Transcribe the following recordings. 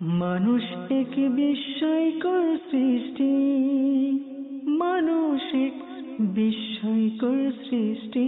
মানুষ এক বিস্ময়কর সৃষ্টি, মানুষ এক বিস্ময়কর সৃষ্টি।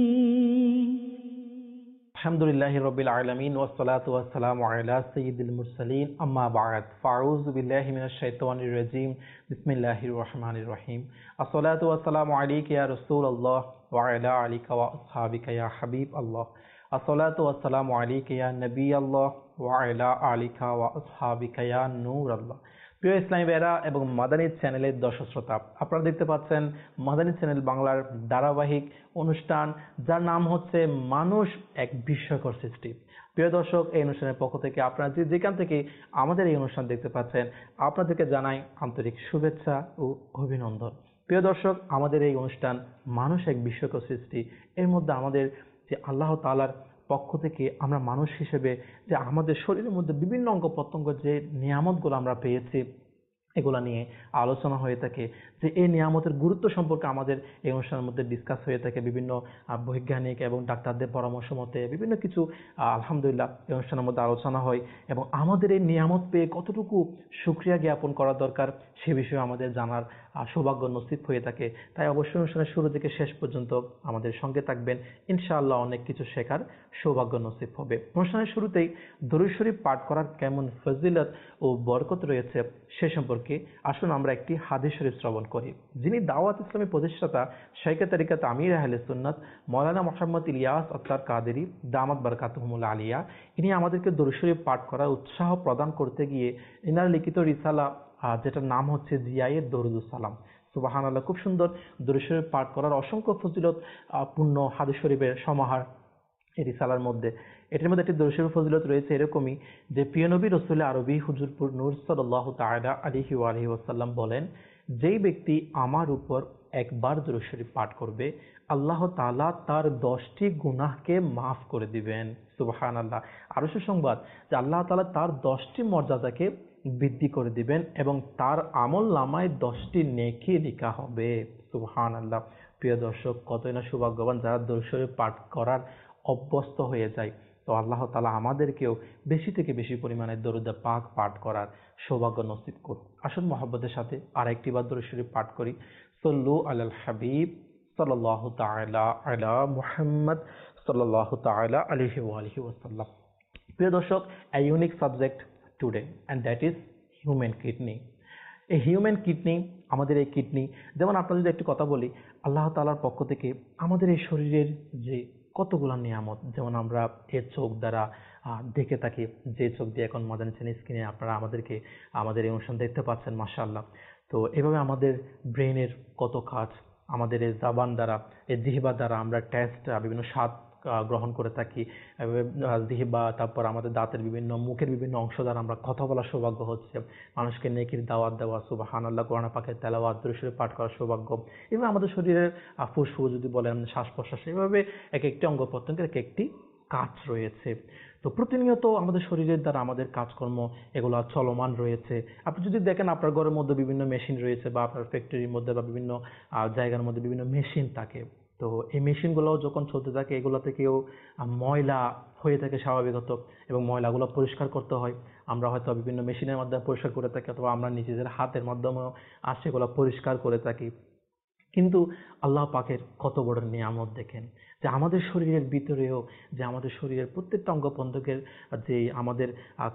আলহামদুলিল্লাহি রাব্বিল আলামিন ওয়াসসালাতু ওয়াসসালামু আলা সাইয়্যিদিল মুরসালিন আম্মা বা'দ ফাউযু বিল্লাহি মিনাশ শাইতানির রাজীম বিসমিল্লাহির রহমানির রহিম আসসালাতু ওয়াসসালামু আলাইকা ইয়া রাসূলুল্লাহ ওয়া আলা আলিকা ওয়া আসহাবিকা ইয়া হাবিবাল্লাহ আসসালাতু ওয়াসসালামু আলাইকা ইয়া নবিয়াল্লাহ ওয়া আলা আলিকা ওয়া আসহাবিকা ইয়া নূরাল্লাহ। প্রিয় ইসলামী ভাইরা এবং মাদানী চ্যানেলের দর্শক শ্রোতা, আপনারা দেখতে পাচ্ছেন মাদানী চ্যানেল বাংলার ধারাবাহিক অনুষ্ঠান যার নাম হচ্ছে মানুষ এক বিস্ময়কর সৃষ্টি। প্রিয় দর্শক, এই অনুষ্ঠানের পক্ষ থেকে আপনারা যেখান থেকে আমাদের এই অনুষ্ঠান দেখতে পাচ্ছেন আপনাদেরকে জানাই আন্তরিক শুভেচ্ছা ও অভিনন্দন। প্রিয় দর্শক, আমাদের এই অনুষ্ঠান মানুষ এক বিস্ময়কর সৃষ্টি, এর মধ্যে আমাদের যে আল্লাহ তাআলার পক্ষ থেকে আমরা মানুষ হিসেবে যে আমাদের শরীরের মধ্যে বিভিন্ন অঙ্গ প্রত্যঙ্গ যে নিয়ামতগুলো আমরা পেয়েছি এগুলা নিয়ে আলোচনা হয়ে থাকে, যে এই নিয়ামতের গুরুত্ব সম্পর্কে আমাদের এই অনুষ্ঠানের মধ্যে ডিসকাস হয়ে থাকে বিভিন্ন বৈজ্ঞানিক এবং ডাক্তারদের পরামর্শ মতে বিভিন্ন কিছু আলহামদুলিল্লাহ এই অনুষ্ঠানের মধ্যে আলোচনা হয় এবং আমাদের এই নিয়ামত পেয়ে কতটুকু শুকরিয়া জ্ঞাপন করা দরকার সে বিষয়ে আমাদের জানার সৌভাগ্য নসিব হয়ে থাকে। তাই অবশ্যই অনুষ্ঠানের শুরু থেকে শেষ পর্যন্ত আমাদের সঙ্গে থাকবেন, ইনশাআল্লাহ অনেক কিছু শেখার সৌভাগ্য নসিব হবে। অনুষ্ঠানের শুরুতেই দরুদ শরীফ পাঠ করার কেমন ফজিলত ও বরকত রয়েছে সে সম্পর্কে আসুন আমরা একটি হাদিস শরীফ শ্রবণ করি। যিনি দাওয়াত ইসলামী প্রতিষ্ঠাতা শাইখে তরিকত আমির আহলে সুন্নাত মাওলানা মুহাম্মদ ইলিয়াস আত্তার কাদেরী দামাত বারাকাতুহুমুল আলিয়া, ইনি আমাদেরকে দরুদ শরীফ পাঠ করার উৎসাহ প্রদান করতে গিয়ে ইনার লিখিত রিসালা যেটার নাম হচ্ছে জিয়ায়ে দরুদুস সালাম, সুবহানাল্লাহ, খুব সুন্দর দরুদ শরীফ পাঠ করার অসংখ্য ফজিলত পূর্ণ হাদিস শরীফের সমাহার এই রিসালার মধ্যে। এটার মধ্যে একটি দরুদ শরীফ ফজিলত রয়েছে এরকমই যে প্রিয় নবী রাসূল আরবি হুজুরপুর নূর সাল্লাল্লাহু তাআলা আলাইহি ওয়া আলিহি ওয়াসাল্লাম বলেন, যেই ব্যক্তি আমার উপর একবার দরুদ শরীফ পাঠ করবে আল্লাহ তাআলা তার 10টি গুনাহকে মাফ করে দিবেন। সুবহানাল্লাহ, আরো সুসংবাদ যে আল্লাহ তাআলা তার 10টি মর্যাদাকে বৃদ্ধি করে দিবেন এবং তার আমল নামায় 10টি নেকি লেখা হবে। সুবহানাল্লাহ। প্রিয় দর্শক, কতই না সৌভাগ্যবান যারা দরুদ শরীফ পাঠ করার অভ্যস্ত হয়ে যায়। তো আল্লাহ তাআলা আমাদেরকেও বেশি থেকে বেশি পরিমাণে দরুদ পাক পাঠ করার সৌভাগ্য নসিব করুন। আসুন মহব্বতের সাথে আরেকটি বার দরুদ শরীফ পাঠ করি। সাল্লু আলাল হাবিব সাল্লাল্লাহু তাআলা আলা মুহাম্মদ সাল্লাল্লাহু তাআলা আলাইহি ওয়া আলিহি ওয়াসাল্লাম। প্রিয় দর্শক, a unique subject today and that is human kidney. এই হিউম্যান কিডনি, আমাদের এই কিডনি, যেমন আপনাদের যদি একটু কথা বলি, আল্লাহ তাআলার পক্ষ থেকে আমাদের এই শরীরের যে কতগুলো নিয়ামত, যেমন আমরা এর চোখ দ্বারা দেখে থাকি, যে চোখ দিয়ে এখন মাদানী চ্যানেল স্ক্রিনে আপনারা আমাদের এই অনুষ্ঠান দেখতে পাচ্ছেন, মাশাআল্লাহ। তো এভাবে আমাদের ব্রেনের কত কাজ, আমাদের এই জাবান দ্বারা, এই জিহ্বা দ্বারা আমরা টেস্ট বিভিন্ন স্বাদ গ্রহণ করে থাকি, জিহ্বা, তারপর আমাদের দাঁতের বিভিন্ন মুখের বিভিন্ন অংশ দ্বারা আমরা কথা বলার সৌভাগ্য হচ্ছে, মানুষকে নেকির দাওয়াত দেওয়া, সুবহানাল্লাহ, কোরআন পাকের তেলাওয়াত, দরুদ শরীফ পাঠ করার সৌভাগ্য, এবং আমাদের শরীরের ফুসফুস যদি বলেন, শ্বাস প্রশ্বাস, এভাবে এক একটি অঙ্গ প্রত্যঙ্গের এক একটি কাজ রয়েছে। তো প্রতিনিয়ত আমাদের শরীরের দ্বারা আমাদের কাজকর্ম এগুলো চলমান রয়েছে। আপনি যদি দেখেন আপনার ঘরের মধ্যে বিভিন্ন মেশিন রয়েছে বা আপনার ফ্যাক্টরির মধ্যে বা বিভিন্ন জায়গার মধ্যে বিভিন্ন মেশিন থাকে। তো এই মেশিনগুলো যখন চলতে থাকে এগুলো থেকেও ময়লা হয়ে থাকে স্বাভাবিকত, এবং ময়লাগুলো পরিষ্কার করতে হয়। আমরা হয়তো বিভিন্ন মেশিনের মাধ্যমে পরিষ্কার করে থাকি অথবা আমরা নিজেদের হাতের মাধ্যমেও সেগুলো পরিষ্কার করে থাকি। কিন্তু আল্লাহ পাকের কত বড় নিয়ামত দেখেন, যে আমাদের শরীরের ভিতরেও, যে আমাদের শরীরের প্রত্যেকটা অঙ্গ প্রত্যঙ্গের যে আমাদের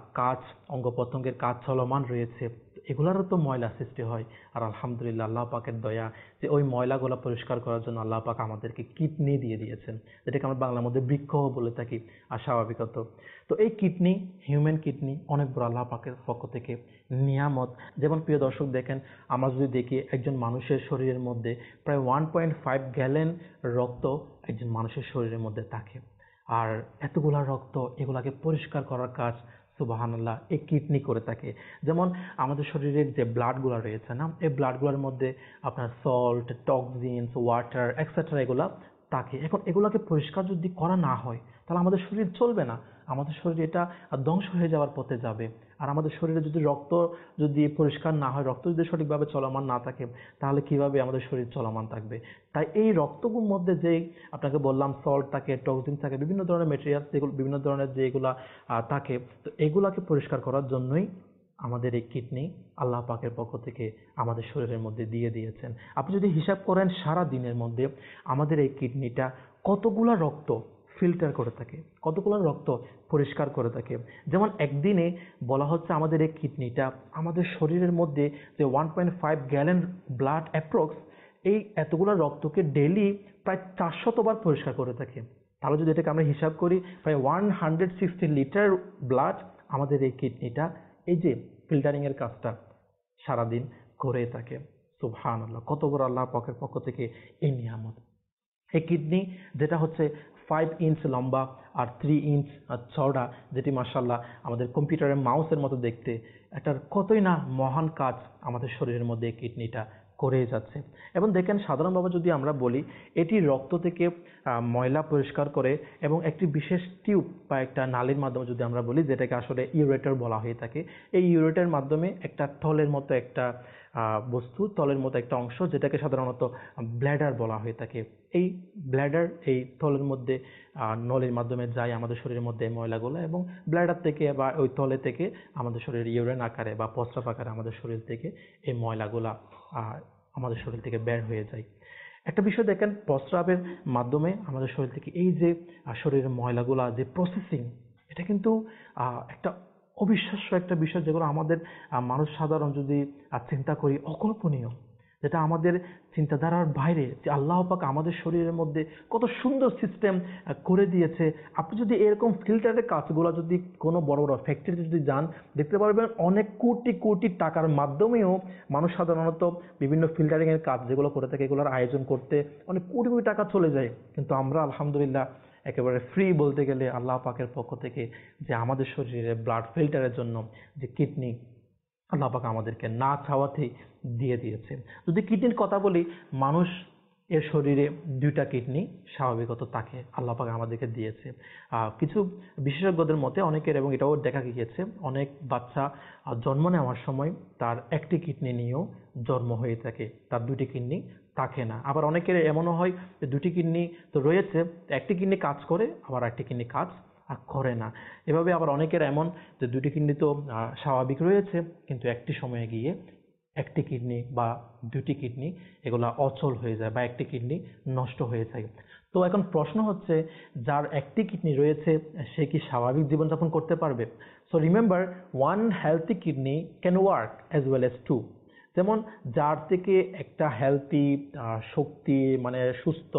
অঙ্গ প্রত্যঙ্গের কাজ চলমান রয়েছে, এগুলারও তো ময়লা সৃষ্টি হয়। আর আলহামদুলিল্লাহ, আল্লাহ পাকের দয়া যে ওই ময়লাগুলো পরিষ্কার করার জন্য আল্লাহ পাক আমাদেরকে কিডনি দিয়ে দিয়েছেন, যেটাকে আমরা বাংলার মধ্যে বৃক্ষও বলে থাকি আর স্বাভাবিকত। তো এই কিডনি, হিউম্যান কিডনি, অনেক বড় আল্লাহ পাকের পক্ষ থেকে নিয়ামত। যেমন প্রিয় দর্শক দেখেন, আমরা যদি দেখি একজন মানুষের শরীরের মধ্যে প্রায় 1.5 গ্যালন রক্ত একজন মানুষের শরীরের মধ্যে থাকে, আর এতগুলা রক্ত এগুলাকে পরিষ্কার করার কাজ সুবহানাল্লাহ এই কিডনি করে থাকে। যেমন আমাদের শরীরের যে ব্লাডগুলো রয়েছে না, এই ব্লাডগুলোর মধ্যে আপনার সল্ট, টক্সিনস, ওয়াটার এক্সেট্রা এগুলা থাকে। এখন এগুলাকে পরিষ্কার যদি করা না হয় তাহলে আমাদের শরীর চলবে না, আমাদের শরীর এটা ধ্বংস হয়ে যাওয়ার পথে যাবে। আর আমাদের শরীরে যদি রক্ত যদি পরিষ্কার না হয়, রক্ত যদি সঠিকভাবে চলমান না থাকে, তাহলে কিভাবে আমাদের শরীর চলমান থাকবে। তাই এই রক্তগুলোর মধ্যে যেই আপনাকে বললাম সল্ট থাকে, টক্সিন থাকে, বিভিন্ন ধরনের মেটেরিয়ালস, যেগুলো বিভিন্ন ধরনের যেগুলা থাকে, তো এগুলাকে পরিষ্কার করার জন্যই আমাদের এই কিডনি আল্লাহ পাকের পক্ষ থেকে আমাদের শরীরের মধ্যে দিয়ে দিয়েছেন। আপনি যদি হিসাব করেন সারা দিনের মধ্যে আমাদের এই কিডনিটা কতগুলো রক্ত ফিল্টার করে থাকে, কতগুলো রক্ত পরিষ্কার করে থাকে। যেমন একদিনে বলা হচ্ছে আমাদের এই কিডনিটা আমাদের শরীরের মধ্যে যে 1.5 গ্যালন ব্লাড অ্যাপ্রক্স, এই এতগুলো রক্তকে ডেইলি প্রায় 400 বার পরিষ্কার করে থাকে। তাহলে যদি এটাকে আমরা হিসাব করি, প্রায় 160 লিটার ব্লাড আমাদের এই কিডনিটা এই যে ফিল্টারিং এর কাজটা সারাদিন করে থাকে। সুবহানাল্লাহ, কত বড় আল্লাহ পাকের পক্ষ থেকে এই নিয়ামত। এই কিডনি যেটা হচ্ছে 5 ইঞ্চ লম্বা আর 3 ইঞ্চ চওড়া, যেটি মাশাআল্লাহ আমাদের কম্পিউটারের মাউসের মতো দেখতে, এটার কতই না মহান কাজ আমাদের শরীরের মধ্যে এই কিডনিটা করে যাচ্ছে। এবং দেখেন সাধারণভাবে যদি আমরা বলি, এটি রক্ত থেকে ময়লা পরিষ্কার করে এবং একটি বিশেষ টিউব বা একটা নালীর মাধ্যমে যদি আমরা বলি, যেটাকে আসলে ইউরেটার বলা হয়ে থাকে, এই ইউরেটার মাধ্যমে একটা থলের মতো একটা বস্তু, তলের মতো একটা অংশ, যেটাকে সাধারণত ব্ল্যাডার বলা হয়ে থাকে, এই ব্ল্যাডার এই থলের মধ্যে নলের মাধ্যমে যায় আমাদের শরীরের মধ্যে ময়লাগুলো, এবং ব্ল্যাডার থেকে বা ওই তলে থেকে আমাদের শরীরে ইউরিন আকারে বা প্রস্রাব আকারে আমাদের শরীর থেকে এই ময়লাগুলা আমাদের শরীর থেকে বের হয়ে যায়। একটা বিষয় দেখেন, প্রস্রাবের মাধ্যমে আমাদের শরীর থেকে এই যে শরীরের ময়লাগুলা যে প্রসেসিং, এটা কিন্তু একটা অবিশ্বাস্য একটা বিষয়, যেগুলো আমাদের মানুষ সাধারণ যদি চিন্তা করি অকল্পনীয়, যেটা আমাদের চিন্তাধারার বাইরে, যে আল্লাহ পাক আমাদের শরীরের মধ্যে কত সুন্দর সিস্টেম করে দিয়েছে। আপনি যদি এরকম ফিল্টারের কাজগুলো যদি কোনো বড় বড় ফ্যাক্টরিতে যদি যান, দেখতে পারবেন অনেক কোটি কোটি টাকার মাধ্যমেও মানুষ সাধারণত বিভিন্ন ফিল্টারিং এর কাজ যেগুলো করে থাকে, এগুলোর আয়োজন করতে অনেক কোটি কোটি টাকা চলে যায়। কিন্তু আমরা আলহামদুলিল্লাহ একেবারে ফ্রি বলতে গেলে আল্লাহ পাকের পক্ষ থেকে যে আমাদের শরীরে ব্লাড ফিল্টারের জন্য যে কিডনি আল্লাহ পাক আমাদেরকে না চাওয়াতেই দিয়ে দিয়েছে। যদি কিডনির কথা বলি, মানুষ এর শরীরে 2টা কিডনি স্বাভাবিকত তাকে আল্লাহ পাক আমাদেরকে দিয়েছে। কিছু বিশেষজ্ঞদের মতে অনেকের, এবং এটাও দেখা গিয়েছে, অনেক বাচ্চা জন্ম নেওয়ার সময় তার একটি কিডনি নিয়েও জন্ম হয়ে থাকে, তার 2টি কিডনি থাকে না। আবার অনেকের এমনও হয় যে 2টি কিডনি তো রয়েছে, একটি কিডনি কাজ করে, আবার একটি কিডনি কাজ করে না। এভাবে আবার অনেকের এমন যে 2টি কিডনি তো স্বাভাবিক রয়েছে, কিন্তু একটি সময়ে গিয়ে একটি কিডনি বা 2টি কিডনি এগুলা অচল হয়ে যায় বা একটি কিডনি নষ্ট হয়ে যায়। তো এখন প্রশ্ন হচ্ছে, যার একটি কিডনি রয়েছে সে কি স্বাভাবিক জীবনযাপন করতে পারবে? So remember, 1 healthy kidney can work as well as 2। যেমন যার থেকে একটা হেলথি শক্তি মানে সুস্থ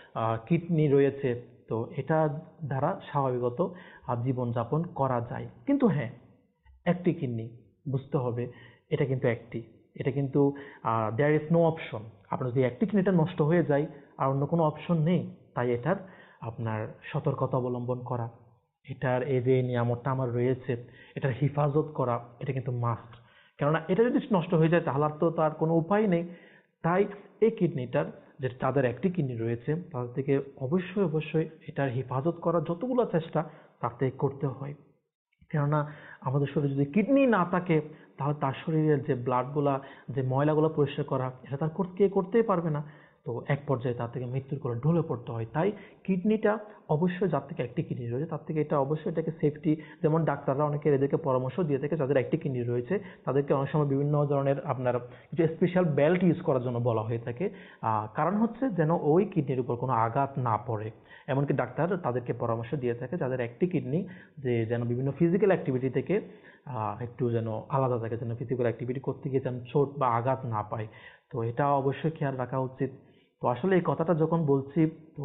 কিডনি রয়েছে, তো এটা দ্বারা স্বাভাবিকত জীবনযাপন করা যায়। কিন্তু হ্যাঁ, একটি কিডনি, বুঝতে হবে এটা কিন্তু একটি, এটা কিন্তু দেয়ার ইজ নো অপশন। আপনার যদি একটি কিডনিটা নষ্ট হয়ে যায় আর অন্য কোনো অপশন নেই, তাই এটার আপনার সতর্কতা অবলম্বন করা, এটার এই যে নিয়ামতটা আমার রয়েছে এটার হিফাজত করা, এটা কিন্তু মাস্ট। কেননা এটা যদি নষ্ট হয়ে যায় তাহলে আর তো তার কোনো উপায় নেই। তাই এই কিডনিটার, যে তাদের একটি কিডনি রয়েছে, তাদের থেকে অবশ্যই অবশ্যই এটার হিফাজত করার যতগুলো চেষ্টা তার থেকে করতে হয়। কেননা আমাদের শরীরে যদি কিডনি না থাকে, তাহলে তার শরীরের যে ব্লাডগুলা, যে ময়লাগুলো পরিষ্কার করা, এটা তার করতেই পারবে না। তো এক পর্যায়ে তার থেকে মৃত্যুর করে ঢলে পড়তে হয়। তাই কিডনিটা অবশ্যই, যার থেকে একটি কিডনি রয়েছে তার থেকে এটা অবশ্যই এটাকে সেফটি, যেমন ডাক্তাররা অনেকে এদেরকে পরামর্শ দিয়ে থাকে, যাদের একটি কিডনি রয়েছে তাদেরকে অনেক সময় বিভিন্ন ধরনের আপনার কিছু স্পেশাল বেল্ট ইউজ করার জন্য বলা হয়ে থাকে। কারণ হচ্ছে যেন ওই কিডনির উপর কোনো আঘাত না পড়ে। এমনকি ডাক্তার তাদেরকে পরামর্শ দিয়ে থাকে যাদের একটি কিডনি, যে যেন বিভিন্ন ফিজিক্যাল অ্যাক্টিভিটি থেকে একটু যেন আলাদা থাকে, যেন ফিজিক্যাল অ্যাক্টিভিটি করতে গিয়ে যেন চোট বা আঘাত না পায়। তো এটা অবশ্যই খেয়াল রাখা উচিত। তো আসলে এই কথাটা যখন বলছি, তো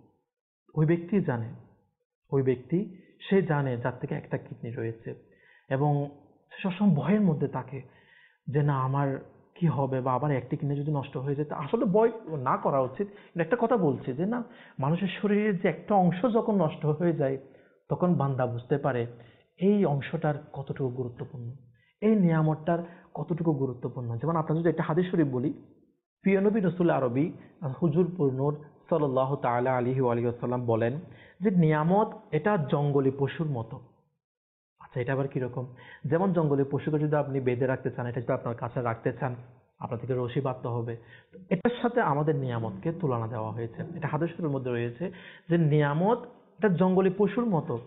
ওই ব্যক্তি জানে, ওই ব্যক্তি সে জানে যার থেকে একটা কিডনি রয়েছে, এবং সে সবসময় ভয়ের মধ্যে থাকে যে না আমার কি হবে, বা আবার একটি কিডনি যদি নষ্ট হয়ে যায়। আসলে ভয় না করা উচিত। কিন্তু একটা কথা বলছি যে না, মানুষের শরীরের যে একটা অংশ যখন নষ্ট হয়ে যায়, তখন বান্দা বুঝতে পারে এই অংশটার কতটুকু গুরুত্বপূর্ণ, এই নিয়ামতটার কতটুকু গুরুত্বপূর্ণ। যেমন আপনার যদি একটা হাদিস শরীফ বলি, প্রিয় নবী রাসূল আরবি হুজুর নূর সাল্লাল্লাহু তাআলা আলাইহি ওয়াসাল্লাম বলেন যে নিয়ামত এটা জঙ্গলি পশুর মতো। আচ্ছা, এটা আবার কিরকম? যেমন জঙ্গলি পশুকে যদি আপনি বেঁধে রাখতে চান, এটা যদি আপনার কাছে রাখতে চান, আপনার থেকে রশি বাঁধতে হবে। এটার সাথে আমাদের নিয়ামতকে তুলনা দেওয়া হয়েছে। এটা হাদিসের মধ্যে রয়েছে যে নিয়ামত এটা জঙ্গলি পশুর মতো। তো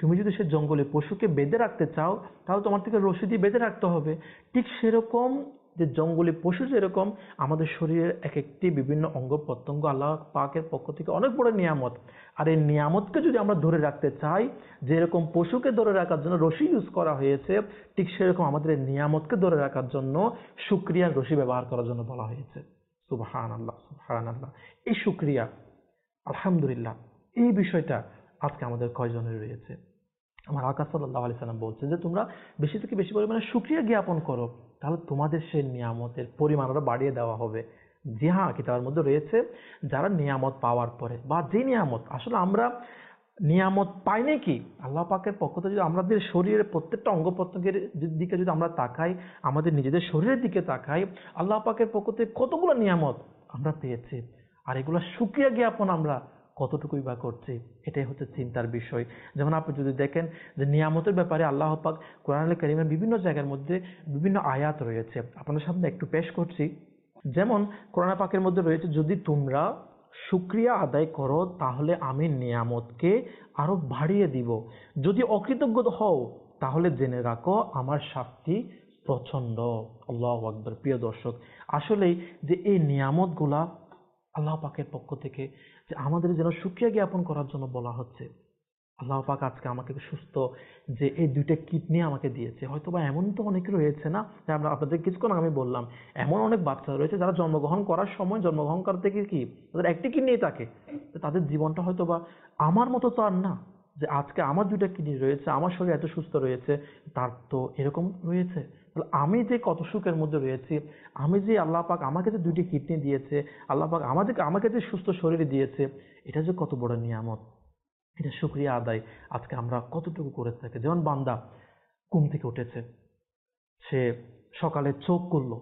তুমি যদি সে জঙ্গলে পশুকে বেঁধে রাখতে চাও তাহলে তোমার থেকে রশি দিয়ে বেঁধে রাখতে হবে। ঠিক সেরকম যে জঙ্গলি পশু যেরকম আমাদের শরীরের এক একটি বিভিন্ন অঙ্গ প্রত্যঙ্গ আল্লাহ পাকের পক্ষ থেকে অনেক বড় নিয়ামত। আর এই নিয়ামতকে যদি আমরা ধরে রাখতে চাই, যেরকম পশুকে ধরে রাখার জন্য রশি ইউজ করা হয়েছে, ঠিক সেরকম আমাদের এই নিয়ামতকে ধরে রাখার জন্য শুকরিয়ার রশি ব্যবহার করার জন্য বলা হয়েছে। সুবহানাল্লাহ, সুবহানাল্লাহ। এই শুকরিয়া, আলহামদুলিল্লাহ, এই বিষয়টা আজকে আমাদের কয়জনের রয়েছে? আমার আকা সাল্লাল্লাহু আলাইহি সাল্লাম বলছে যে তোমরা বেশি থেকে বেশি পরিমাণে শুকরিয়া জ্ঞাপন করো, তাহলে তোমাদের সেই নিয়ামতের পরিমাণ আরো বাড়িয়ে দেওয়া হবে। জি হ্যাঁ, কিতাবের মধ্যে রয়েছে যারা নিয়ামত পাওয়ার পরে বা যে নিয়ামত আসলে আমরা নিয়ামত পাই নাকি আল্লাহ পাকের পক্ষ থেকে, যদি আমাদের শরীরের প্রত্যেকটা অঙ্গ প্রত্যঙ্গের দিকে যদি আমরা তাকাই, আমাদের নিজেদের শরীরের দিকে তাকাই, আল্লাহ পাকের পক্ষ থেকে কতগুলো নিয়ামত আমরা পেয়েছি, আর এগুলো শুকরিয়া জ্ঞাপন আমরা কতটুকুই বা করছি, এটাই হচ্ছে চিন্তার বিষয়। যেমন আপনি যদি দেখেন যে নিয়ামতের ব্যাপারে আল্লাহ পাক কোরআনুল কারীমের বিভিন্ন জায়গার মধ্যে বিভিন্ন আয়াত রয়েছে, আপনাদের সামনে একটু পেশ করছি। যেমন কোরআন পাকের মধ্যে রয়েছে, যদি তোমরা শুকরিয়া আদায় করো তাহলে আমি নিয়ামতকে আরো বাড়িয়ে দিব, যদি অকৃতজ্ঞ হও তাহলে জেনে রাখো আমার শাস্তি প্রচন্ড। আল্লাহু আকবার। প্রিয় দর্শক, আসলেই যে এই নিয়ামতগুলা আল্লাহ পাকের পক্ষ থেকে যে আমাদের যেন শুকরিয়া জ্ঞাপন করার জন্য বলা হচ্ছে। আল্লাহ পাক আজকে আমাকে সুস্থ যে এই দুইটা কিডনি আমাকে দিয়েছে, হয়তো বা এমন তো অনেকে রয়েছে না, যে আমরা আপনাদের কিছুক্ষণ আমি বললাম, এমন অনেক বাচ্চা রয়েছে যারা জন্মগ্রহণ করার সময় জন্মগ্রহণ করার থেকে কি তাদের একটি কিডনি থাকে, তাদের জীবনটা হয়তো বা আমার মতো তো আর না, যে আজকে আমার দুইটা কিডনি রয়েছে, আমার শরীর এত সুস্থ রয়েছে, তার তো এরকম রয়েছে। তাহলে আমি যে কত সুখের মধ্যে রয়েছি, আমি যে আল্লাহ পাক আমাকে যে দুইটি কিডনি দিয়েছে, আল্লাহ পাক আমাকে যে সুস্থ শরীর দিয়েছে, এটা যে কত বড় নিয়ামত, এটা শুকরিয়া আদায় আজকে আমরা কতটুকু করে থাকি। যেমন বান্দা ঘুম থেকে উঠেছে, সে সকালে চোখ করলো,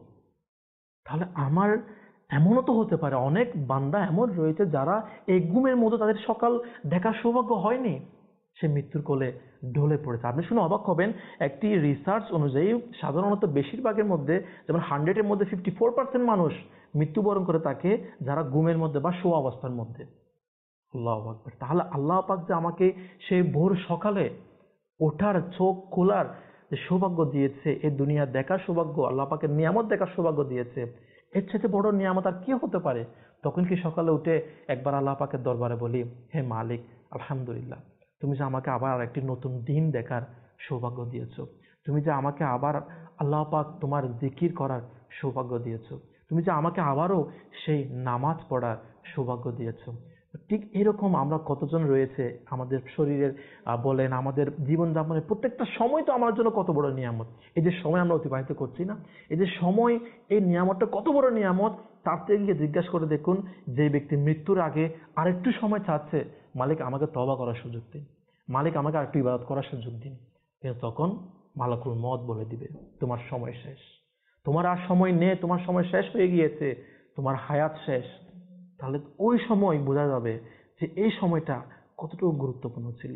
তাহলে আমার এমনও তো হতে পারে অনেক বান্দা এমন রয়েছে যারা এই ঘুমের মধ্যে তাদের সকাল দেখার সৌভাগ্য হয়নি, সে মৃত্যুর কোলে ঢলে পড়েছে। আপনি শুনে অবাক হবেন, একটি রিসার্চ অনুযায়ী সাধারণত বেশিরভাগের মধ্যে, যেমন 100-এর মধ্যে 54% মানুষ মৃত্যুবরণ করে থাকে যারা ঘুমের মধ্যে বা শোয়া অবস্থার মধ্যে। আল্লাহু আকবার। তাহলে আল্লাহ পাক যে আমাকে সেই ভোর সকালে ওঠার, চোখ খোলার যে সৌভাগ্য দিয়েছে, এই দুনিয়া দেখার সৌভাগ্য, আল্লাহ পাকের নিয়ামত দেখার সৌভাগ্য দিয়েছে, এর চাইতে বড় নিয়ামত আর কি হতে পারে? তখন কি সকালে উঠে একবার আল্লাহ পাকের দরবারে বলি, হে মালিক, আলহামদুলিল্লাহ, তুমি যে আমাকে আবার একটি নতুন দিন দেখার সৌভাগ্য দিয়েছো, তুমি যে আমাকে আবার আল্লাহ পাক তোমার জিকির করার সৌভাগ্য দিয়েছো, তুমি যে আমাকে আবারও সেই নামাজ পড়ার সৌভাগ্য দিয়েছো। ঠিক এরকম আমরা কতজন রয়েছে আমাদের শরীরের বলেন, আমাদের জীবনযাপনের প্রত্যেকটা সময় তো আমার জন্য কত বড় নিয়ামত। এই যে সময় আমরা অতিবাহিত করছি না, এই যে সময়, এই নিয়ামতটা কত বড় নিয়ামত, তার থেকে গিয়ে জিজ্ঞাসা করে দেখুন, যে ব্যক্তি মৃত্যুর আগে আরেকটু সময় চাচ্ছে, মালিক আমাকে তওবা করার সুযোগ দিন, মালিক আমাকে আরেকটু ইবাদত করার সুযোগ দিন, কিন্তু তখন মালাকুল মউত বলে দিবে তোমার সময় শেষ, তোমার আর সময় নেই, তোমার সময় শেষ হয়ে গিয়েছে, তোমার হায়াত শেষ। তাহলে ওই সময় বোঝা যাবে যে এই সময়টা কতটুকু গুরুত্বপূর্ণ ছিল,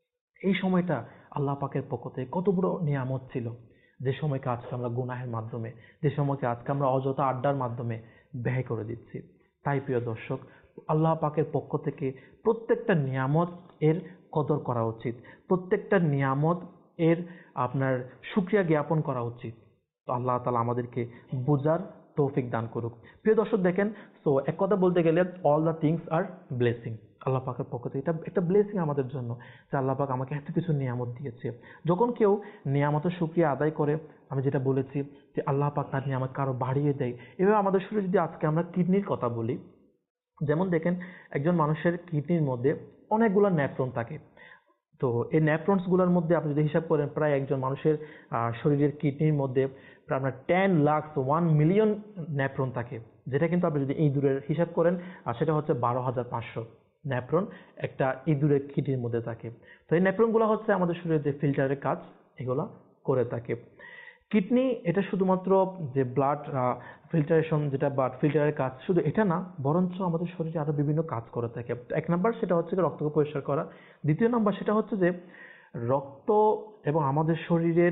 এই সময়টা আল্লাহ পাকের পক্ষ থেকে কত বড় নিয়ামত ছিল, যে সময়কে আজকে আমরা গুনাহের মাধ্যমে, যে সময়কে আজকে আমরা অযথা আড্ডার মাধ্যমে ব্যয় করে দিচ্ছি। তাই প্রিয় দর্শক, আল্লাহ পাকের পক্ষ থেকে প্রত্যেকটা নিয়ামত এর কদর করা উচিত, প্রত্যেকটা নিয়ামত এর আপনার শুকরিয়া জ্ঞাপন করা উচিত। তো আল্লাহ তাআলা আমাদেরকে বোঝার তৌফিক দান করুক। প্রিয় দর্শক দেখেন, তো এক কথা বলতে গেলে অল দ্য থিংস আর ব্লেসিং, আল্লাহ পাকের পক্ষ থেকে এটা একটা ব্লেসিং আমাদের জন্য, যে আল্লাহ পাক আমাকে এত কিছু নিয়ামত দিয়েছে। যখন কেউ নিয়ামতের শুকরিয়া আদায় করে, আমি যেটা বলেছি যে আল্লাহ পাক তার নিয়ামত কারো বাড়িয়ে দেয়। এভাবে আমাদের শরীরে যদি আজকে আমরা কিডনির কথা বলি, যেমন দেখেন একজন মানুষের কিডনির মধ্যে অনেকগুলো নেফ্রন থাকে। তো এই নেফ্রনস গুলোর মধ্যে আপনি যদি হিসাব করেন, প্রায় একজন মানুষের শরীরের কিডনির মধ্যে প্রায় আপনার 10 লাখ 1 মিলিয়ন নেফ্রন থাকে, যেটা কিন্তু আপনি যদি ইঁদুরের হিসাব করেন, আর সেটা হচ্ছে 12,500 নেফ্রন একটা ইঁদুরের কিডনির মধ্যে থাকে। তো এই নেফ্রন গুলো হচ্ছে আমাদের শরীরে যে ফিল্টারের কাজ এগুলা করে থাকে। কিডনি এটা শুধুমাত্র যে ব্লাড ফিল্টারেশন, যেটা ব্লাড ফিল্টারের কাজ, শুধু এটা না, বরঞ্চ আমাদের শরীরে আরো বিভিন্ন কাজ করে থাকে। এক নাম্বার সেটা হচ্ছে রক্তকে পরিষ্কার করা, দ্বিতীয় নাম্বার সেটা হচ্ছে যে রক্ত এবং আমাদের শরীরের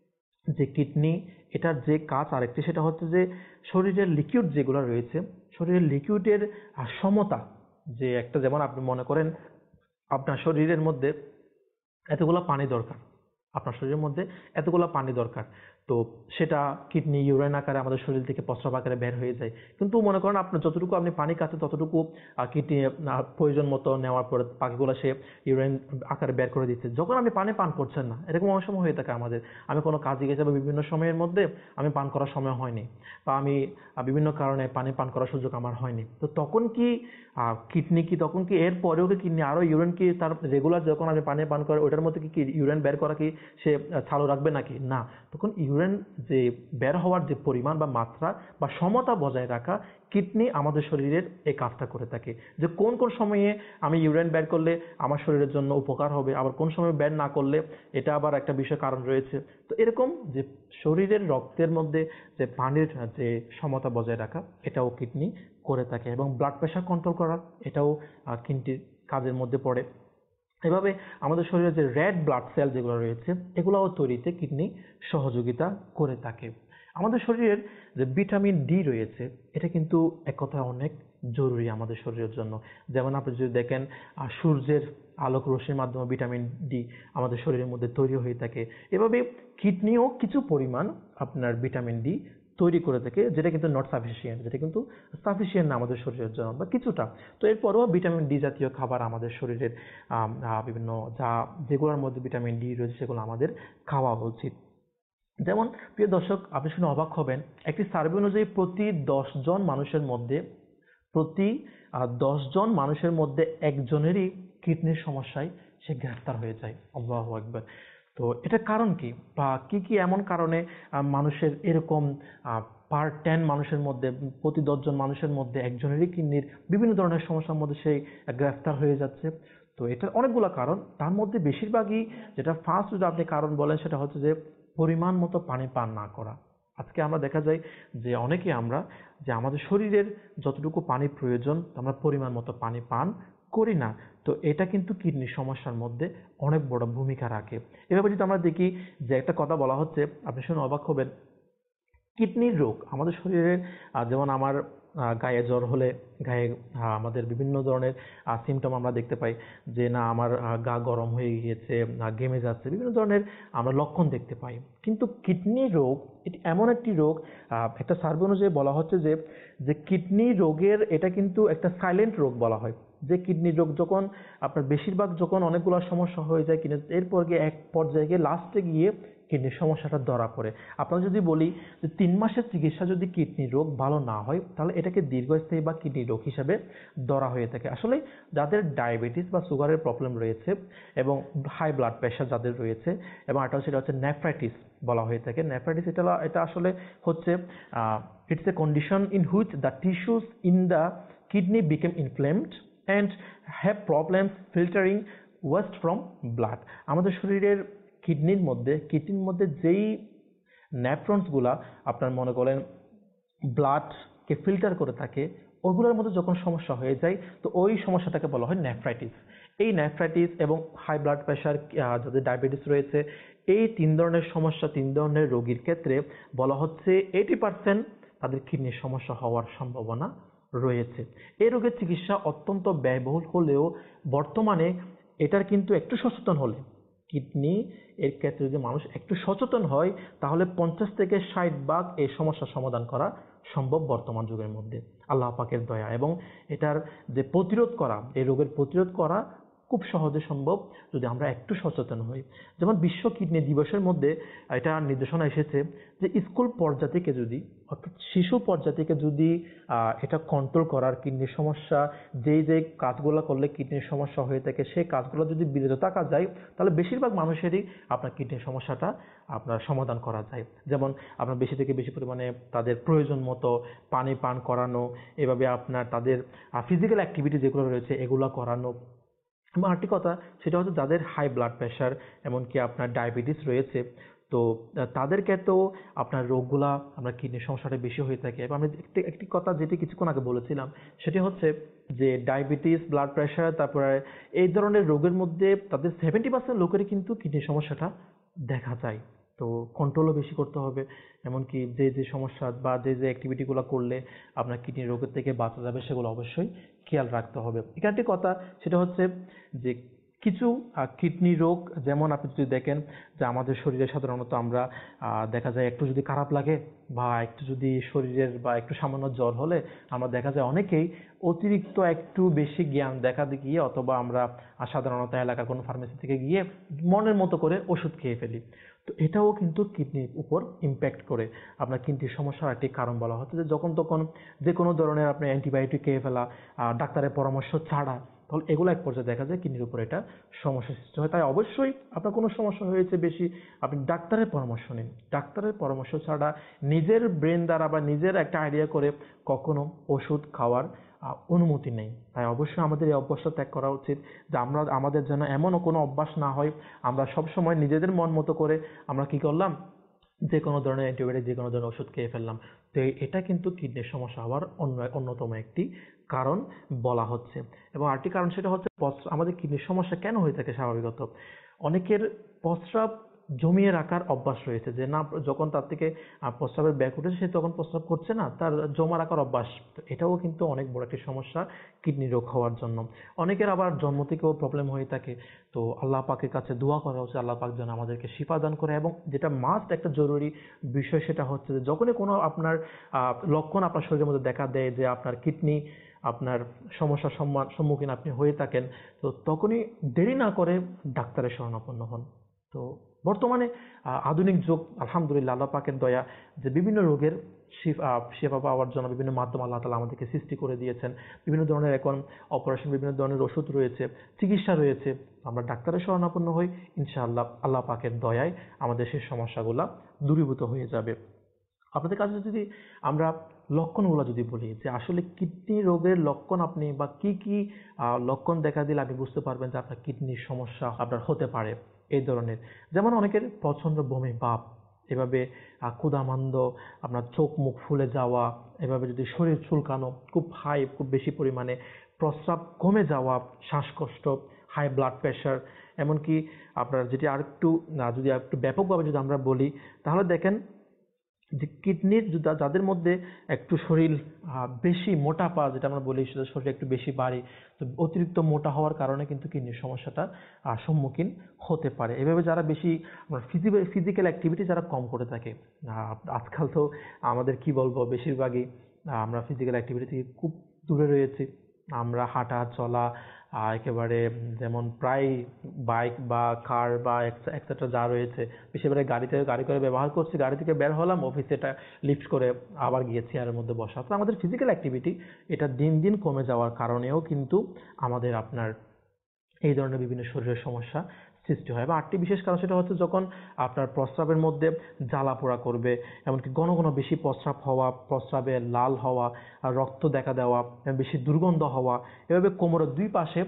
যে কিডনি, এটার যে কাজ আরেকটি, সেটা হচ্ছে যে শরীরের লিকুইড যেগুলো রয়েছে, শরীরের লিকুইডের সমতা, যে একটা, যেমন আপনি মনে করেন আপনার শরীরের মধ্যে এতগুলো পানি দরকার, আপনার শরীরের মধ্যে এতগুলো পানি দরকার। তো সেটা কিডনি ইউরিন আকারে আমাদের শরীর থেকে প্রস্রাব আকারে বের হয়ে যায়। কিন্তু মনে করেন আপনার যতটুকু আপনি পানি খাচ্ছেন ততটুকু কিডনি প্রয়োজন মতো নেওয়ার পরে বাকিগুলো সে ইউরিন আকারে বের করে দিচ্ছে। যখন আপনি পানি পান করছেন না, এরকম অনেক সময় হয়ে থাকে আমাদের, আমি কোনো কাজে গেছি বা বিভিন্ন সময়ের মধ্যে আমি পান করার সময় হয়নি, বা আমি বিভিন্ন কারণে পানি পান করার সুযোগ আমার হয়নি, তো তখন কি কিডনি কি তখন কি এর পরেও কি কিডনি আরো ইউরিন কি তার রেগুলার যখন আপনি পানি পান করে ওটার মধ্যে কি ইউরিন বের করা কি সে চালু রাখবে নাকি? না, তখন ইউরিন যে বের হওয়ার যে পরিমাণ বা মাত্রা বা সমতা বজায় রাখা, কিডনি আমাদের শরীরের এই কাজটা করে থাকে, যে কোন কোন সময়ে আমি ইউরিন বের করলে আমার শরীরের জন্য উপকার হবে, আবার কোন সময় বের না করলে এটা আবার একটা বিষয় কারণ রয়েছে। তো এরকম যে শরীরের রক্তের মধ্যে যে পানির যে সমতা বজায় রাখা, এটাও কিডনি করে থাকে, এবং ব্লাড প্রেশার কন্ট্রোল করা, এটাও কিডনির কাজের মধ্যে পড়ে। এভাবে আমাদের শরীরে যে রেড ব্লাড সেল যেগুলো রয়েছে এগুলোও তৈরিতে কিডনি সহযোগিতা করে থাকে। আমাদের শরীরের যে ভিটামিন ডি রয়েছে এটা কিন্তু এক কথায় অনেক জরুরি আমাদের শরীরের জন্য। যেমন আপনি যদি দেখেন সূর্যের আলোক রশ্মির মাধ্যমে ভিটামিন ডি আমাদের শরীরের মধ্যে তৈরি হয়ে থাকে। এভাবে কিডনিও কিছু পরিমাণ আপনার ভিটামিন ডি তৈরি করে থাকে, যেটা কিন্তু নট সাফিসিয়েন্ট, যেটা কিন্তু সাফিসিয়েন্ট না আমাদের শরীরের জন্য, বা কিছুটা। তো এরপরেও ভিটামিন ডি জাতীয় খাবার আমাদের শরীরের বিভিন্ন যেগুলোর মধ্যে ভিটামিন ডি রয়েছে সেগুলো আমাদের খাওয়া উচিত। যেমন প্রিয় দর্শক, আপনি শুনে অবাক হবেন, একটি সার্ভে অনুযায়ী প্রতি 10 জন মানুষের মধ্যে প্রতি 10 জন মানুষের মধ্যে একজনেরই কিডনির সমস্যায় সে গ্রেফতার হয়ে যায়। আল্লাহু আকবার। তো এটার কারণ কি, বা কি কি এমন কারণে মানুষের এরকম পার 10 মানুষের মধ্যে প্রতি 10 জন মানুষের মধ্যে একজনেরই কিডনির বিভিন্ন ধরনের সমস্যার মধ্যে সেই গ্রেফতার হয়ে যাচ্ছে? তো এটার অনেকগুলো কারণ, তার মধ্যে বেশিরভাগই যেটা ফার্স্ট যদি আপনি কারণ বলেন সেটা হচ্ছে যে পরিমাণ মতো পানি পান না করা। আজকে আমরা দেখা যায় যে অনেকে আমরা যে আমাদের শরীরের যতটুকু পানি প্রয়োজন আমরা পরিমাণ মতো পানি পান করি না। তো এটা কিন্তু কিডনির সমস্যার মধ্যে অনেক বড় ভূমিকা রাখে। এভাবে যদি আমরা দেখি যে একটা কথা বলা হচ্ছে, আপনি শুনে অবাক হবেন, কিডনির রোগ আমাদের শরীরের যেমন আমার গায়ে জ্বর হলে গায়ে আমাদের বিভিন্ন ধরনের সিমটম আমরা দেখতে পাই, যে না আমার গা গরম হয়ে গিয়েছে, ঘেমে যাচ্ছে, বিভিন্ন ধরনের আমরা লক্ষণ দেখতে পাই। কিন্তু কিডনি রোগ এটি এমন একটি রোগ, একটা সার্ভে অনুযায়ী বলা হচ্ছে যে যে কিডনি রোগের এটা কিন্তু একটা সাইলেন্ট রোগ বলা হয়। যে কিডনি রোগ যখন আপনার বেশিরভাগ যখন অনেকগুলো সমস্যা হয়ে যায়, কিন্তু এরপর গিয়ে এক পর্যায়ে গিয়ে লাস্টে গিয়ে কিডনির সমস্যাটা ধরা পড়ে। আপনারা যদি বলি যে 3 মাসের চিকিৎসা যদি কিডনি রোগ ভালো না হয় তাহলে এটাকে দীর্ঘস্থায়ী বা কিডনি রোগ হিসাবে ধরা হয়ে থাকে। আসলে যাদের ডায়াবেটিস বা সুগারের প্রবলেম রয়েছে এবং হাই ব্লাড প্রেশার যাদের রয়েছে, এবং এটা সেটা হচ্ছে নেফ্রাইটিস বলা হয়ে থাকে। নেফ্রাইটিস এটা আসলে হচ্ছে it's a condition in which the tissues in the kidney became inflamed and have problems filtering waste from blood. আমাদের শরীরের কিডনির মধ্যে যেই নেফ্রনসগুলা আপনার মনে করেন ব্লাডকে ফিল্টার করে থাকে, ওগুলোর মধ্যে যখন সমস্যা হয়ে যায় তো ওই সমস্যাটাকে বলা হয় নেফ্রাইটিস। এই নেফ্রাইটিস এবং হাই ব্লাড প্রেশার, যাদের ডায়াবেটিস রয়েছে, এই 3 ধরনের সমস্যা, 3 ধরনের রোগীর ক্ষেত্রে বলা হচ্ছে 80% তাদের কিডনির সমস্যা হওয়ার সম্ভাবনা রয়েছে। এই রোগের চিকিৎসা অত্যন্ত ব্যয়বহুল হলেও বর্তমানে এটার কিন্তু একটু সচেতন হলে, কিডনি এর ক্ষেত্রে যদি মানুষ একটু সচেতন হয় তাহলে 50 থেকে 60 ভাগ এই সমস্যার সমাধান করা সম্ভব বর্তমান যুগের মধ্যে, আল্লাহ পাকের দয়া। এবং এটার যে প্রতিরোধ করা, এই রোগের প্রতিরোধ করা খুব সহজে সম্ভব যদি আমরা একটু সচেতন হই। যেমন বিশ্ব কিডনি দিবসের মধ্যে এটা নির্দেশনা এসেছে যে স্কুল পর্যায় থেকে যদি, অর্থাৎ শিশু পর্যায় থেকে যদি এটা কন্ট্রোল করার, কিডনির সমস্যা যে কাজগুলো করলে কিডনির সমস্যা হয়ে থাকে সেই কাজগুলো যদি বিরত থাকা যায় তাহলে বেশিরভাগ মানুষেরই আপনার কিডনির সমস্যাটা আপনার সমাধান করা যায়। যেমন আপনার বেশি থেকে বেশি পরিমাণে তাদের প্রয়োজন মতো পানি পান করানো, এভাবে আপনার তাদের ফিজিক্যাল অ্যাক্টিভিটি যেগুলো রয়েছে এগুলো করানো। এবং আরেকটি কথা সেটা হচ্ছে যাদের হাই ব্লাড প্রেশার এমনকি আপনার ডায়াবেটিস রয়েছে, তো তাদের ক্ষেত্রেও আপনার রোগগুলা আমরা কিডনির সমস্যাটা বেশি হয়ে থাকে। এবং আমি একটি কথা যেটি কিছুক্ষণ আগে বলেছিলাম সেটি হচ্ছে যে ডায়াবেটিস, ব্লাড প্রেশার, তারপরে এই ধরনের রোগের মধ্যে তাদের 70% লোকেরই কিন্তু কিডনির সমস্যাটা দেখা যায়। তো কন্ট্রোলও বেশি করতে হবে, এমনকি যে সমস্যা বা যে অ্যাক্টিভিটিগুলো করলে আপনার কিডনি রোগের থেকে বাঁচা যাবে সেগুলো অবশ্যই খেয়াল রাখতে হবে। এখানে একটি কথা সেটা হচ্ছে যে কিছু কিডনি রোগ, যেমন আপনি যদি দেখেন যে আমাদের শরীরে সাধারণত আমরা দেখা যায় একটু যদি খারাপ লাগে বা একটু যদি শরীরের বা একটু সামান্য জ্বর হলে আমরা দেখা যায় অনেকেই অতিরিক্ত একটু বেশি জ্ঞান দেখা গিয়ে অথবা আমরা সাধারণত এলাকার কোনো ফার্মেসি থেকে গিয়ে মনের মতো করে ওষুধ খেয়ে ফেলি। তো এটাও কিন্তু কিডনির উপর ইম্প্যাক্ট করে। আপনার কিডনির সমস্যার একটি কারণ বলা হচ্ছে যে যখন তখন যে কোনো ধরনের আপনি অ্যান্টিবায়োটিক খেয়ে ফেলা, ডাক্তারের পরামর্শ ছাড়া, তাহলে এগুলো এক পর্যায়ে দেখা যায় কিডনির উপর এটা সমস্যা সৃষ্টি হয়। তাই অবশ্যই আপনার কোনো সমস্যা হয়েছে বেশি, আপনি ডাক্তারের পরামর্শ নিন। ডাক্তারের পরামর্শ ছাড়া নিজের ব্রেন দ্বারা বা নিজের একটা আইডিয়া করে কখনো ওষুধ খাওয়ার অনুমতি নেই। তাই অবশ্যই আমাদের এই অভ্যাসটা ত্যাগ করা উচিত, যে আমরা আমাদের যেন এমনও কোনো অভ্যাস না হয় আমরা সবসময় নিজেদের মন মতো করে আমরা কি করলাম, যে কোনো ধরনের অ্যান্টিবায়োটিক, যে কোনো ধরনের ওষুধ খেয়ে ফেললাম। তো এটা কিন্তু কিডনির সমস্যা হওয়ার অন্যতম একটি কারণ বলা হচ্ছে। এবং আরেকটি কারণ সেটা হচ্ছে আমাদের কিডনির সমস্যা কেন হয়ে থাকে স্বাভাবিকত, অনেকের প্রস্রাব জমিয়ে রাখার অভ্যাস রয়েছে, যে না যখন তার থেকে প্রস্রাবের ব্যাগ উঠেছে সে তখন প্রস্রাব করছে না, তার জমা রাখার অভ্যাস। তো এটাও কিন্তু অনেক বড় একটি সমস্যা কিডনি রোগ হওয়ার জন্য। অনেকের আবার জন্ম থেকেও প্রবলেম হয়ে থাকে। তো আল্লাহ পাকের কাছে দোয়া করা হচ্ছে আল্লাহ পাক যেন আমাদেরকে শিফা দান করে। এবং যেটা মাস্ট একটা জরুরি বিষয় সেটা হচ্ছে যে যখনই কোনো আপনার লক্ষণ আপনার শরীরের মধ্যে দেখা দেয় যে আপনার কিডনি আপনার সমস্যার সম্মুখীন আপনি হয়ে থাকেন, তো তখনই দেরি না করে ডাক্তারের শরণাপন্ন হন। তো বর্তমানে আধুনিক যুগ, আলহামদুলিল্লাহ আল্লাহ পাকের দয়া, যে বিভিন্ন রোগের সেবা পাওয়ার জন্য বিভিন্ন মাধ্যম আল্লাহ তাআলা আমাদেরকে সৃষ্টি করে দিয়েছেন। বিভিন্ন ধরনের এখন অপারেশন, বিভিন্ন ধরনের ওষুধ রয়েছে, চিকিৎসা রয়েছে। আমরা ডাক্তারের শরণাপন্ন হই, ইনশাআল্লাহ আল্লাহ পাকের দয়ায় আমাদের সেই সমস্যাগুলো দূরীভূত হয়ে যাবে। আপনাদের কাছে যদি আমরা লক্ষণগুলো যদি বলি যে আসলে কিডনি রোগের লক্ষণ আপনি বা কি কি লক্ষণ দেখা দিলে আপনি বুঝতে পারবেন যে আপনার কিডনির সমস্যা আপনার হতে পারে এই ধরনের, যেমন অনেকের প্রচন্ড বমি ভাব, এভাবে ক্ষুধামান্দ, আপনার চোখ মুখ ফুলে যাওয়া, এভাবে যদি শরীর চুলকানো, খুব বেশি পরিমাণে প্রস্রাব কমে যাওয়া, শ্বাসকষ্ট, হাই ব্লাড প্রেশার, এমনকি আপনার যেটি আরেকটু যদি একটু ব্যাপকভাবে যদি আমরা বলি তাহলে দেখেন যে কিডনির যাদের মধ্যে একটু শরীর বেশি মোটাপা, যেটা আমরা বলি শরীর একটু বেশি ভারী, তো অতিরিক্ত মোটা হওয়ার কারণে কিন্তু কিডনির সমস্যাটা সম্মুখীন হতে পারে। এভাবে যারা বেশি ফিজিক্যাল অ্যাক্টিভিটি যারা কম করে থাকে, আজকাল তো আমাদের কি বলবো বেশিরভাগই আমরা ফিজিক্যাল অ্যাক্টিভিটি থেকে খুব দূরে রয়েছি। আমরা হাঁটা চলা একেবারে যেমন প্রায় বাইক বা কার বা এক্সেট্রা যা রয়েছে বেশিরভাগ গাড়ি করে ব্যবহার করছি, গাড়ি থেকে বের হলাম, অফিসে এটা লিফট করে আবার গিয়ে চেয়ারের মধ্যে বসা। তো আমাদের ফিজিক্যাল অ্যাক্টিভিটি এটা দিন দিন কমে যাওয়ার কারণেও কিন্তু আমাদের আপনার এই ধরনের বিভিন্ন শরীরের সমস্যা সৃষ্টি হয়। এবং আরেকটি বিশেষ কারণ সেটা হচ্ছে যখন আপনার প্রস্রাবের মধ্যে জ্বালা পোড়া করবে, এমনকি ঘন ঘন বেশি প্রস্রাব হওয়া, প্রস্রাবে লাল হওয়া, আর রক্ত দেখা দেওয়া, বেশি দুর্গন্ধ হওয়া, এভাবে কোমরের দুই পাশে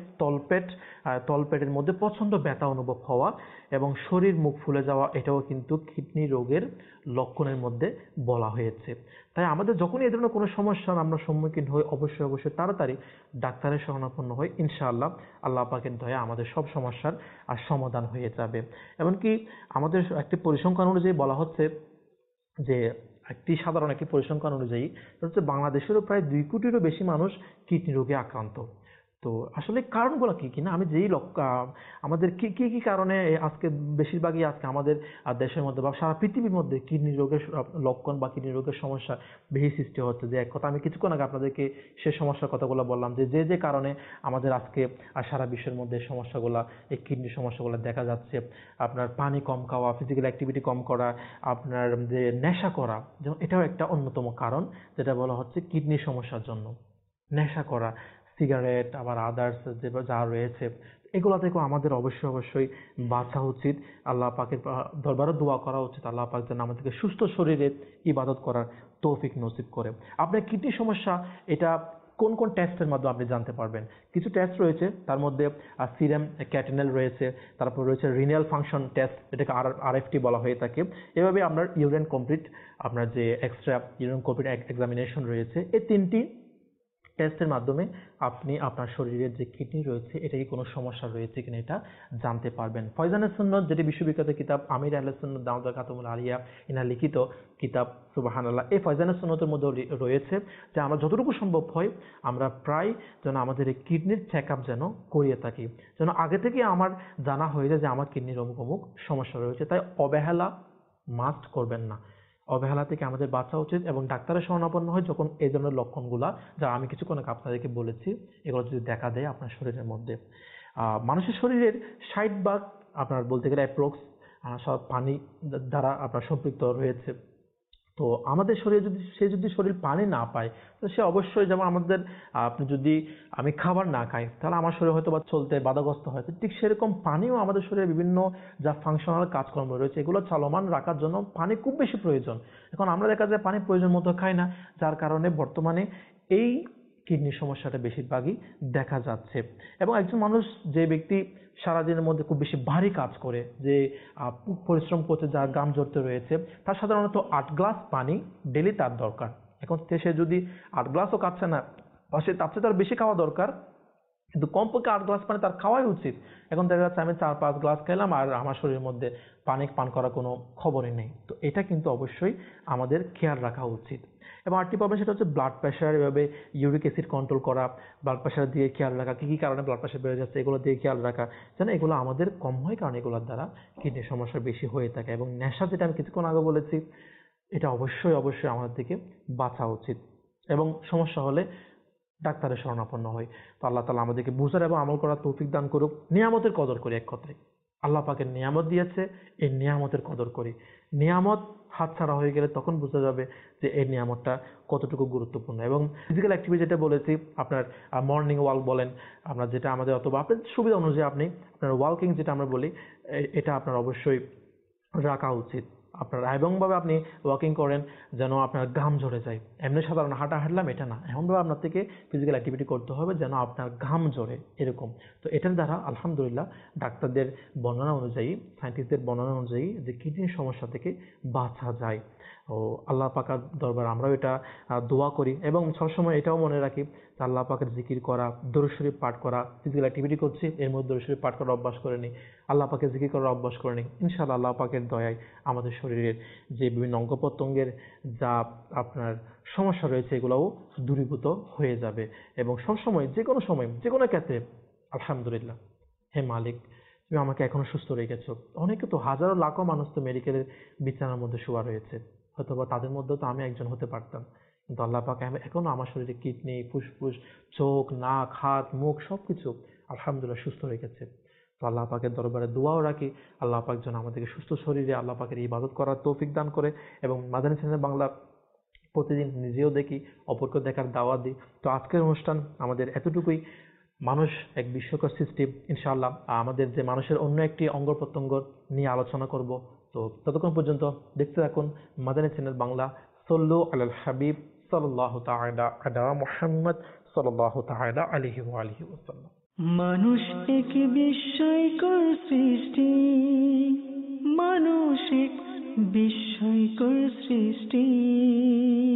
তলপেটের মধ্যে প্রচণ্ড ব্যথা অনুভব হওয়া এবং শরীর মুখ ফুলে যাওয়া, এটাও কিন্তু কিডনি রোগের লক্ষণের মধ্যে বলা হয়েছে। তাই আমাদের যখনই এই ধরনের কোনো সমস্যার আমরা সম্মুখীন হই অবশ্যই তাড়াতাড়ি ডাক্তারের শরণাপন্ন হই, ইনশাআল্লাহ আল্লাহ পাকের দয়া আমাদের সব সমস্যার সমাধান হয়ে যাবে। এমনকি আমাদের একটি পরিসংখ্যান অনুযায়ী বলা হচ্ছে যে সাধারণ একটি পরিসংখ্যান অনুযায়ী হচ্ছে বাংলাদেশেরও প্রায় 2 কোটিরও বেশি মানুষ কিডনি রোগে আক্রান্ত। তো আসলে কারণগুলো কি কিনা আমি যেই আমাদের কি কি কি কারণে আজকে বেশিরভাগই আজকে আমাদের দেশের মধ্যে বা সারা পৃথিবীর মধ্যে কিডনি রোগের লক্ষণ বা কিডনি রোগের সমস্যা বেশি সৃষ্টি হচ্ছে, যে এক কথা আমি কিছুক্ষণ আগে আপনাদেরকে সে সমস্যার কথাগুলো বললাম, যে যে কারণে আমাদের আজকে সারা বিশ্বের মধ্যে সমস্যাগুলা, এই কিডনির সমস্যাগুলো দেখা যাচ্ছে। আপনার পানি কম খাওয়া, ফিজিক্যাল অ্যাক্টিভিটি কম করা, আপনার যে নেশা করা, যেমন এটাও একটা অন্যতম কারণ যেটা বলা হচ্ছে কিডনির সমস্যার জন্য। নেশা করা, সিগারেট, আবার আদার্স যা রয়েছে, এগুলো থেকেও আমাদের অবশ্যই বাঁচা উচিত। আল্লাহ পাকের দরবারে দোয়া করা উচিত আল্লাহ পাক যেন আমাদেরকে সুস্থ শরীরে ইবাদত করার তৌফিক নসিব করে। আপনার কিডনি সমস্যা এটা কোন কোন টেস্টের মাধ্যমে আপনি জানতে পারবেন? কিছু টেস্ট রয়েছে, তার মধ্যে সিরাম ক্যাটিনেল রয়েছে, তারপর রয়েছে রিনিয়াল ফাংশন টেস্ট, এটাকে RFT বলা হয়ে থাকে। এভাবে আপনার আপনার যে এক্সট্রা ইউরিন কমপ্লিট এক্সামিনেশন রয়েছে, এই 3টি টেস্টের মাধ্যমে আপনি আপনার শরীরের যে কিডনি রয়েছে এটা কি কোনো সমস্যা রয়েছে কিনা এটা জানতে পারবেন। ফয়জানের সুন্নত, যেটি বিশ্ববিখ্যাত কিতাব আমির আহলে সুন্নাত দাওয়াত খাতুমুল আলিয়া ইনার লিখিত কিতাব, সুবহানাল্লাহ, এই ফয়জানের সুন্নতের মধ্যে রয়েছে যে আমরা যতটুকু সম্ভব হয় আমরা প্রায় যেন আমাদের এই কিডনির চেক আপ যেন করিয়ে থাকি, যেন আগে থেকে আমার জানা হয়ে যায় যে আমার কিডনির অমুক অমুক সমস্যা রয়েছে। তাই অবহেলা মাস্ট করবেন না, অবহেলা থেকে আমাদের বাঁচা উচিত এবং ডাক্তারের শরণাপন্ন হয় যখন এই ধরনের লক্ষণগুলা, যা আমি কিছুক্ষণ আগে আপনাদেরকে বলেছি, এগুলো যদি দেখা দেয় আপনার শরীরের মধ্যে। মানুষের শরীরের 60% আপনার বলতে গেলে অ্যাপ্রক্স সব পানি দ্বারা আপনার সম্পৃক্ত রয়েছে। তো আমাদের শরীরে যদি শরীর পানি না পায় তো সে অবশ্যই, যেমন আমাদের আপনি যদি আমি খাবার না খাই তাহলে আমার শরীর হয়তো বা চলতে বাধাগ্রস্ত হয়, ঠিক সেরকম পানিও আমাদের শরীরে বিভিন্ন যা ফাংশনাল কাজকর্ম রয়েছে এগুলো চলমান রাখার জন্য পানি খুব বেশি প্রয়োজন। এখন আমরা দেখা যায় পানি প্রয়োজন মতো খাই না, যার কারণে বর্তমানে এই কিডনির সমস্যাটা বেশিরভাগই দেখা যাচ্ছে। এবং একজন মানুষ, যে ব্যক্তি সারাদিনের মধ্যে খুব বেশি ভারী কাজ করে, যে পরিশ্রম করতে, যার ঘাম ঝরতে রয়েছে, তার সাধারণত 8 গ্লাস পানি ডেলি তার দরকার। এখন সে যদি 8 গ্লাসও খাচ্ছে না, সে তার চেয়ে তার বেশি খাওয়া দরকার, কিন্তু কমপক্ষে 8 গ্লাস পানি তার খাওয়াই উচিত। এখন দেখা যাচ্ছে আমি 4-5 গ্লাস খেলাম আর আমার শরীরের মধ্যে পানি পান করার কোনো খবরই নেই। তো এটা কিন্তু অবশ্যই আমাদের খেয়াল রাখা উচিত। এবং আরেকটি প্রবলেম, সেটা হচ্ছে ব্লাড প্রেশার, এভাবে ইউরিক অ্যাসিড কন্ট্রোল করা, ব্লাড প্রেশার দিয়ে খেয়াল রাখা, কী কী কারণে ব্লাড প্রেশার বেড়ে যাচ্ছে এগুলো দিয়ে খেয়াল রাখা, যেন এগুলো আমাদের কম হয়, কারণ এগুলোর দ্বারা কিডনির সমস্যা বেশি হয়ে থাকে। এবং নেশা, যেটা আমি কিছুক্ষণ আগে বলেছি, এটা অবশ্যই আমাদের থেকে বাঁচা উচিত এবং সমস্যা হলে ডাক্তারের শরণাপন্ন হয়। তো আল্লাহ তাআলা আমাদেরকে বুঝার এবং আমল করার তৌফিক দান করুক। নিয়ামতের কদর করি, এক কথায় আল্লাহ পাকের নিয়ামত দিয়েছে, এই নিয়ামতের কদর করি। নিয়ামত হাতছাড়া হয়ে গেলে তখন বোঝা যাবে যে এই নিয়ামতটা কতটুকু গুরুত্বপূর্ণ। এবং ফিজিক্যাল অ্যাক্টিভিটি, যেটা বলেছি, আপনার মর্নিং ওয়াক বলেন, আমরা যেটা আমাদের, অথবা আপনার সুবিধা অনুযায়ী আপনি আপনার ওয়াকিং যেটা আমরা বলি, এটা আপনার অবশ্যই রাখা উচিত আপনার। এমনভাবে আপনি ওয়াকিং করেন যেন আপনার ঘাম ঝরে যায়। এমনি সাধারণ হাঁটা হাঁটলাম এটা না, এমনভাবে আপনার থেকে ফিজিক্যাল অ্যাক্টিভিটি করতে হবে যেন আপনার ঘাম ঝরে, এরকম। তো এটার দ্বারা আলহামদুলিল্লাহ ডাক্তারদের বর্ণনা অনুযায়ী, সায়েন্টিস্টদের বর্ণনা অনুযায়ী, যে কিডনির সমস্যা থেকে বাঁচা যায়। ও আল্লাহ পাকের দরবার আমরাও এটা দোয়া করি এবং সবসময় এটাও মনে রাখি যে আল্লাহ পাকের জিকির করা, দরুদ শরীফ পাঠ করা, ফিজিক্যাল অ্যাক্টিভিটি করছি এর মধ্যে দরুদ শরীফ পাঠ করার অভ্যাস করে নিই, আল্লাহ পাকের জিকির করার অভ্যাস করে নিই। ইনশাআল্লাহ আল্লাহ পাকের দয়ায় আমাদের শরীরের যে বিভিন্ন অঙ্গ প্রত্যঙ্গের যা আপনার সমস্যা রয়েছে এগুলোও দূরীভূত হয়ে যাবে। এবং সবসময়, যে কোনো সময়, যে কোনো ক্ষেত্রে আলহামদুলিল্লাহ, হে মালিক তুমি আমাকে এখনো সুস্থ রেখেছো। অনেকে তো হাজারো লাখো মানুষ তো মেডিকেলের বিছানার মধ্যে শোয়া রয়েছে, হয়তোবা তাদের মধ্যেও তো আমি একজন হতে পারতাম, কিন্তু আল্লাহ পাক এখনো আমার শরীরে কিডনি, ফুসফুস, চোখ, নাক, হাত, মুখ সবকিছু আলহামদুলিল্লাহ সুস্থ রেখেছে। তো আল্লাহ পাকের দরবারে দোয়াও রাখি আল্লাহ পাক যেন আমাদেরকে সুস্থ শরীরে আল্লাহ পাকের ইবাদত করার তৌফিক দান করে। এবং মাদানী চ্যানেল বাংলা প্রতিদিন নিজেও দেখি, অপরকে দেখার দাওয়াত দিই। তো আজকের অনুষ্ঠান আমাদের এতটুকুই। মানুষ এক বিস্ময়কর সৃষ্টি, ইনশাআল্লাহ আমাদের যে মানুষের অন্য একটি অঙ্গ প্রত্যঙ্গ নিয়ে আলোচনা করব। তো ততক্ষণ পর্যন্ত দেখতে থাকুন মাদানী চ্যানেল বাংলা। সল্লু আলাল হাবিব সাল্লাল্লাহু তাআলা আলা মুহাম্মদ সাল্লাল্লাহু তাআলা আলাইহি ওয়া আলিহি ওয়াসাল্লাম। মানুষ এক বিস্ময়কর সৃষ্টি, মানুষ এক বিস্ময়কর সৃষ্টি।